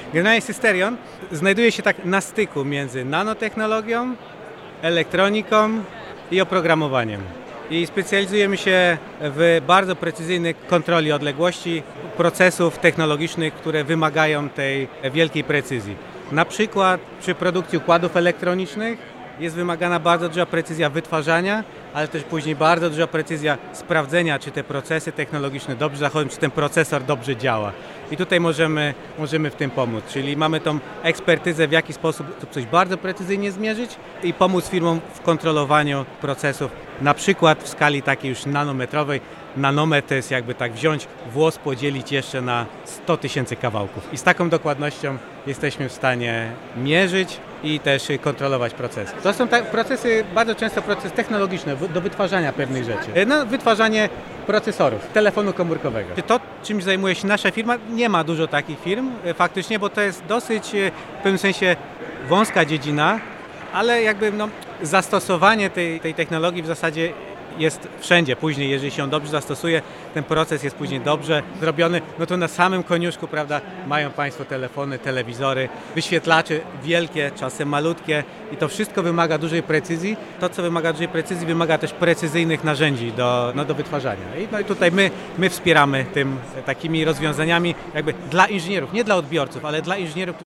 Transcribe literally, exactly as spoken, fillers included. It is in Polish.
Generalnie Systerion znajduje się tak na styku między nanotechnologią, elektroniką i oprogramowaniem. I specjalizujemy się w bardzo precyzyjnej kontroli odległości procesów technologicznych, które wymagają tej wielkiej precyzji. Na przykład przy produkcji układów elektronicznych jest wymagana bardzo duża precyzja wytwarzania, ale też później bardzo duża precyzja sprawdzenia, czy te procesy technologiczne dobrze zachodzą, czy ten procesor dobrze działa. I tutaj możemy, możemy w tym pomóc, czyli mamy tą ekspertyzę, w jaki sposób coś bardzo precyzyjnie zmierzyć i pomóc firmom w kontrolowaniu procesów, na przykład w skali takiej już nanometrowej. Nanometr to jest jakby tak wziąć włos, podzielić jeszcze na sto tysięcy kawałków. I z taką dokładnością jesteśmy w stanie mierzyć i też kontrolować procesy. To są te procesy, bardzo często procesy technologiczne do wytwarzania pewnych rzeczy. No, wytwarzanie procesorów, telefonu komórkowego. To, czym zajmuje się nasza firma, nie ma dużo takich firm faktycznie, bo to jest dosyć w pewnym sensie wąska dziedzina, ale jakby no, zastosowanie tej, tej technologii w zasadzie jest wszędzie. Później, jeżeli się on dobrze zastosuje, ten proces jest później dobrze zrobiony, no to na samym koniuszku, prawda, mają Państwo telefony, telewizory, wyświetlacze wielkie, czasem malutkie i to wszystko wymaga dużej precyzji. To, co wymaga dużej precyzji, wymaga też precyzyjnych narzędzi do, no, do wytwarzania. I, no i tutaj my, my wspieramy tym takimi rozwiązaniami jakby dla inżynierów, nie dla odbiorców, ale dla inżynierów.